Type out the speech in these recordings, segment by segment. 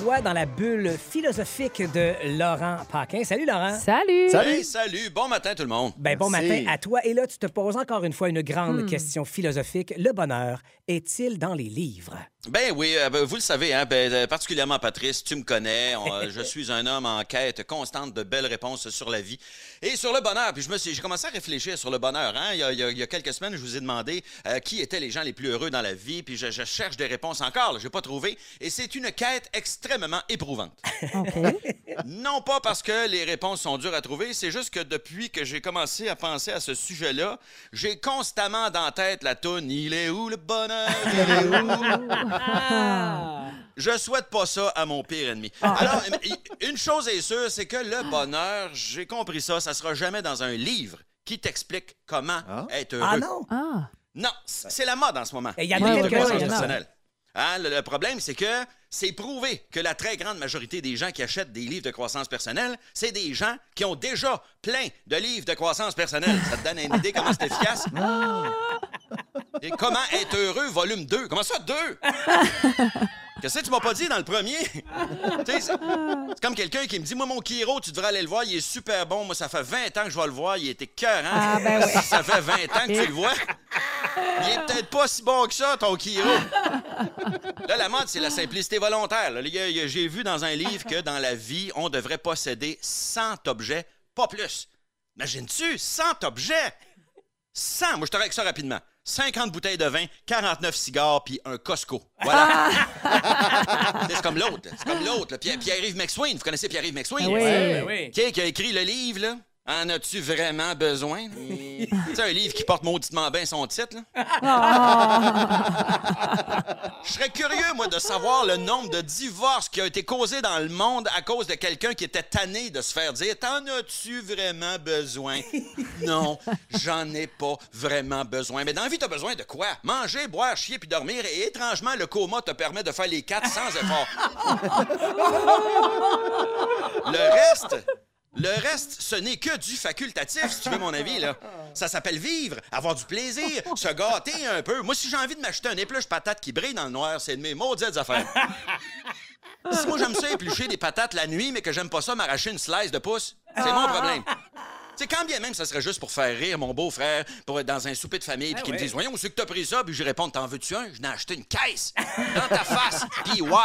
Roy dans la bulle philosophique de Laurent Paquin. Salut, Laurent. Salut! Hey, salut! Bon matin, tout le monde. Ben, bon matin à toi. Et là, tu te poses encore une fois une grande question philosophique. Le bonheur est-il dans les livres? Ben oui, vous le savez, hein, particulièrement Patrice, tu me connais. Je suis un homme en quête constante de belles réponses sur la vie et sur le bonheur. Puis j'ai commencé à réfléchir sur le bonheur. Hein. Il y a quelques semaines, je vous ai demandé qui étaient les gens les plus heureux dans la vie. Puis je cherche des réponses encore. Je n'ai pas trouvé. Et c'est une quête extrêmement éprouvante. OK. Non pas parce que les réponses sont dures à trouver, c'est juste que depuis que j'ai commencé à penser à ce sujet-là, j'ai constamment dans la tête la toune « Il est où le bonheur? Il est où? » Je souhaite pas ça à mon pire ennemi. Alors, une chose est sûre, c'est que le bonheur, j'ai compris ça, ça sera jamais dans un livre qui t'explique comment être heureux. Ah non? Ah. Non, c'est la mode en ce moment. Il y en a Les livres de quelques-uns, croissance il y en a. personnelle. Hein, le problème, c'est que c'est prouvé que la très grande majorité des gens qui achètent des livres de croissance personnelle, c'est des gens qui ont déjà plein de livres de croissance personnelle. Ça te donne une idée comment c'est efficace? Et comment être heureux, volume 2. Comment ça, 2? Qu'est-ce que tu m'as pas dit dans le premier? Tu sais, c'est comme quelqu'un qui me dit, moi, mon Kiro, tu devrais aller le voir, il est super bon. Moi, ça fait 20 ans que je vais le voir, il est écœurant. Ah, ben oui. Si ça fait 20 ans que tu le vois, il est peut-être pas si bon que ça, ton Kiro. Là, la mode, c'est la simplicité volontaire. Là, j'ai vu dans un livre que dans la vie, on devrait posséder 100 objets, pas plus. Imagines-tu, 100 objets? 100, moi, je te règle ça rapidement. 50 bouteilles de vin, 49 cigares, puis un Costco. Voilà. C'est comme l'autre. C'est comme l'autre. Pierre-Yves McSwain. Vous connaissez Pierre-Yves McSwain? Oui. Oui. Qui a écrit le livre, là? En as-tu vraiment besoin? C'est un livre qui porte mauditement bien son titre, là. Je serais curieux, moi, de savoir le nombre de divorces qui a été causé dans le monde à cause de quelqu'un qui était tanné de se faire dire « T'en as-tu vraiment besoin? » Non, j'en ai pas vraiment besoin. Mais dans la vie, t'as besoin de quoi? Manger, boire, chier puis dormir. Et étrangement, le coma te permet de faire les 4 sans effort. Le reste, ce n'est que du facultatif, si tu veux mon avis, là. Ça s'appelle vivre, avoir du plaisir, se gâter un peu. Moi, si j'ai envie de m'acheter un épluche patate qui brille dans le noir, c'est de mes maudites affaires. Si moi, j'aime ça éplucher des patates la nuit, mais que j'aime pas ça m'arracher une slice de pouce, c'est mon problème. Tu sais, quand bien même, ça serait juste pour faire rire mon beau-frère pour être dans un souper de famille, puis qu'il me dise « Voyons, où c'est que t'as pris ça? » Puis je réponds « T'en veux-tu un? Je n'ai acheté une caisse dans ta face, puis why? »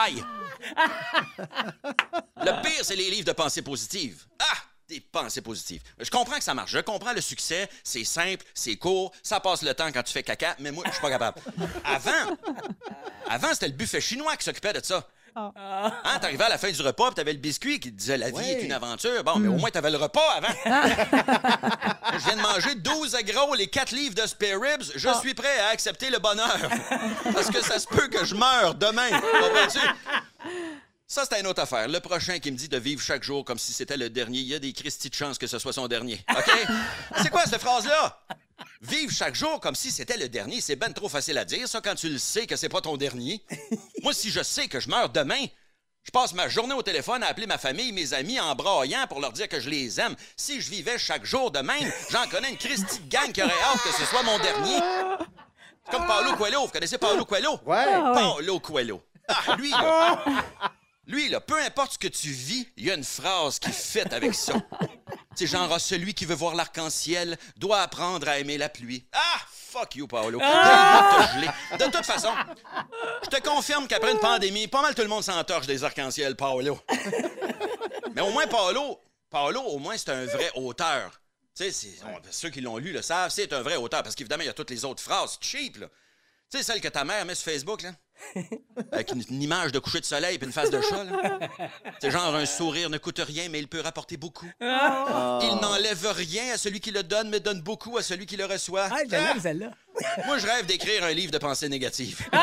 Le pire, c'est les livres de pensée positive. Ah! Des pensées positives. Je comprends que ça marche. Je comprends le succès. C'est simple, c'est court, ça passe le temps quand tu fais caca, mais moi, je suis pas capable. Avant, c'était le buffet chinois qui s'occupait de ça. Hein, t'arrivais à la fin du repas, puis t'avais le biscuit qui te disait « La vie est une aventure ». Bon, mais au moins, t'avais le repas avant. Je viens de manger 12 gros les 4 livres de spare ribs. Je suis prêt à accepter le bonheur. Parce que ça se peut que je meure demain. Comprends-tu? Ça, c'est une autre affaire. Le prochain qui me dit de vivre chaque jour comme si c'était le dernier, il y a des Christy de chance que ce soit son dernier. OK? C'est quoi cette phrase-là? Vivre chaque jour comme si c'était le dernier, c'est ben trop facile à dire, ça, quand tu le sais que c'est pas ton dernier. Moi, si je sais que je meurs demain, je passe ma journée au téléphone à appeler ma famille, mes amis en braillant pour leur dire que je les aime. Si je vivais chaque jour de même, j'en connais une Christy de gang qui aurait hâte que ce soit mon dernier. C'est comme Paulo Coelho. Vous connaissez Paulo Coelho? Ouais. Paulo Coelho. Ah, lui, là, peu importe ce que tu vis, il y a une phrase qui fit avec ça. C'est genre, celui qui veut voir l'arc-en-ciel doit apprendre à aimer la pluie. Ah! Fuck you, Paolo. De toute façon, je te confirme qu'après une pandémie, pas mal tout le monde s'entorche des arcs-en-ciel, Paolo. Mais au moins, Paolo, au moins, c'est un vrai auteur. Tu sais, ceux qui l'ont lu le savent, c'est un vrai auteur. Parce qu'évidemment, il y a toutes les autres phrases cheap, là. Tu sais, celle que ta mère met sur Facebook, là? Avec une image de coucher de soleil et une face de chat, là. C'est genre un sourire ne coûte rien, mais il peut rapporter beaucoup. Il n'enlève rien à celui qui le donne, mais donne beaucoup à celui qui le reçoit. Ah, j'aime celle-là. Moi, je rêve d'écrire un livre de pensée négative. Tu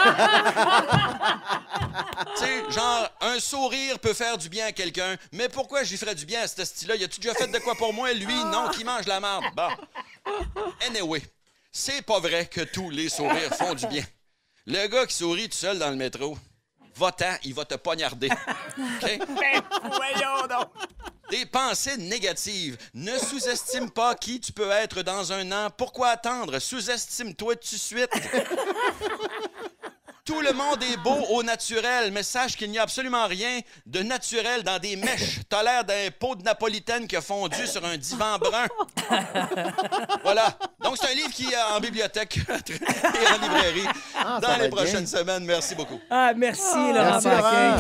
sais, genre, un sourire peut faire du bien à quelqu'un, mais pourquoi j'y ferais du bien à ce style-là? Y a-tu déjà fait de quoi pour moi? Lui, non, qui mange la merde. Bon. Anyway, c'est pas vrai que tous les sourires font du bien. Le gars qui sourit tout seul dans le métro, va-t'en, il va te poignarder. OK? Voyons donc. Des pensées négatives. Ne sous-estime pas qui tu peux être dans un an. Pourquoi attendre? Sous-estime-toi tout de suite. Tout le monde est beau au naturel, mais sache qu'il n'y a absolument rien de naturel dans des mèches. T'as l'air d'un pot de napolitaine qui a fondu sur un divan brun. Voilà. Donc, c'est un livre qui est en bibliothèque et en librairie dans les prochaines semaines. Merci beaucoup. Ah, merci, Laurent Paquin.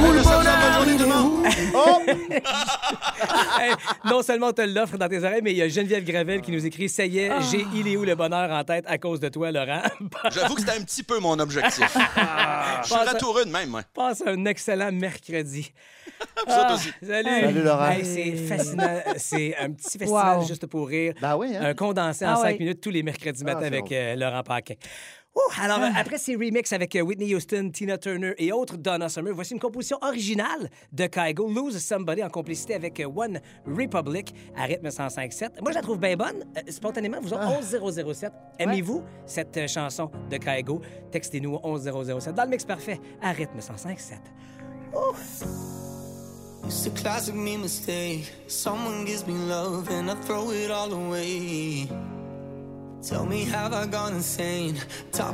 Hey, non seulement on te l'offre dans tes oreilles, mais il y a Geneviève Gravel qui nous écrit « Ça y est, j'ai Il est où le bonheur en tête à cause de toi, Laurent. » J'avoue que c'était un petit peu mon objectif. Je suis ratoureux de même, moi. Passe un excellent mercredi. Vous autres aussi. Salut, Laurent. Hey, c'est fascinant. C'est un petit festival juste pour rire. Ben oui, hein? Un condensé en 5 minutes tous les mercredis matin avec Laurent Paquin. Alors, après ces remixes avec Whitney Houston, Tina Turner et autres Donna Summer, voici une composition originale de Kygo, Lose Somebody, en complicité avec One Republic à rythme 105.7. Moi, je la trouve bien bonne. Spontanément, vous autres, 11007. Aimez-vous cette chanson de Kygo? Textez-nous 11007 dans le mix parfait à rythme 105.7. It's a classic me mistake. Someone gives me love and I throw it all away. Tell me, have I gone insane?